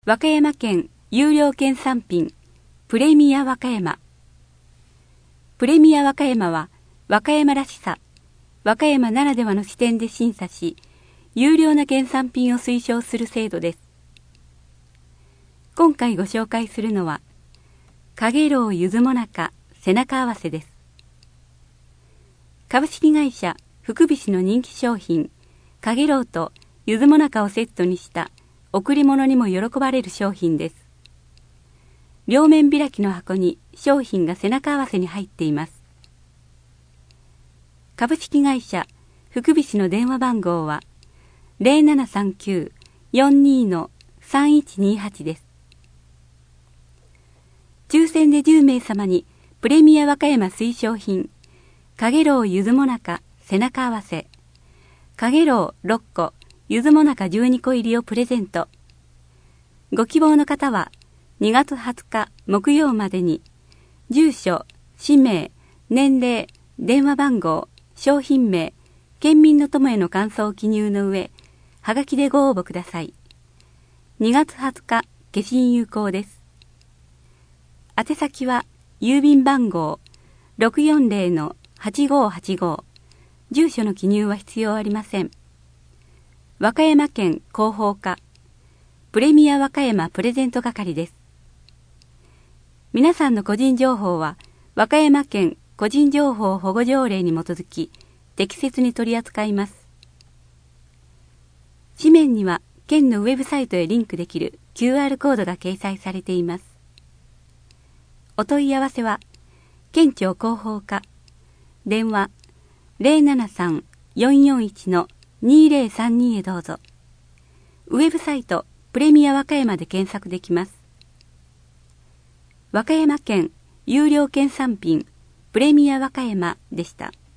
和歌山県有料県産品プレミア和歌山。プレミア和歌山は和歌山らしさ、和歌山ならではの視点で審査し、優良な県産品を推奨する制度です。今回ご紹介するのは、かげろうゆずもなか背中合わせです。株式会社福菱の人気商品、かげろうとゆずもなかをセットにした贈り物にも喜ばれる商品です。両面開きの箱に商品が背中合わせに入っています。株式会社福菱の電話番号は 0739-42-3128 です。抽選で10名様にプレミア和歌山推奨品、かげろうゆずもなか背中合わせ、かげろう6個、ゆずもなか12個入りをプレゼント。ご希望の方は2月20日木曜までに、住所、氏名、年齢、電話番号、商品名、県民の友への感想を記入の上、はがきでご応募ください。2月20日、消印有効です。宛先は、郵便番号 640-8585。住所の記入は必要ありません。和歌山県広報課、プレミア和歌山プレゼント係です。皆さんの個人情報は、和歌山県個人情報保護条例に基づき、適切に取り扱います。紙面には、県のウェブサイトへリンクできる QR コードが掲載されています。お問い合わせは、県庁広報課、電話 073-441-2032 へどうぞ。ウェブサイトプレミア和歌山で検索できます。和歌山県有料県産品プレミア和歌山でした。